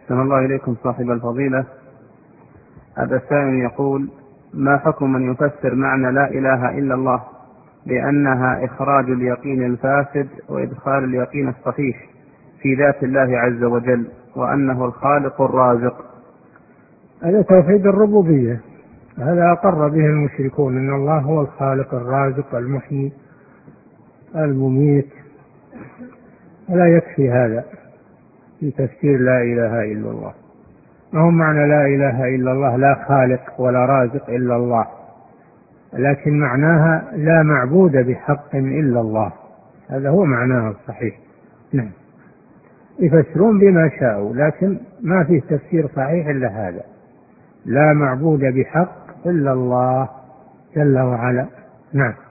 أحسن الله إليكم صاحب الفضيلة. هذا سائل يقول: ما حكم من يفسر معنى لا إله إلا الله بأنها إخراج اليقين الفاسد وإدخال اليقين الصحيح في ذات الله عز وجل، وأنه الخالق الرازق؟ هذا توحيد الربوبية، هذا أقر به المشركون، إن الله هو الخالق الرازق المحيي المميت. لا يكفي هذا في تفسير لا إله إلا الله. ما هو معنى لا إله إلا الله لا خالق ولا رازق إلا الله، لكن معناها لا معبود بحق إلا الله، هذا هو معناها الصحيح. نعم، يفسرون بما شاءوا، لكن ما فيه تفسير صحيح إلا هذا: لا معبود بحق إلا الله جل وعلا. نعم.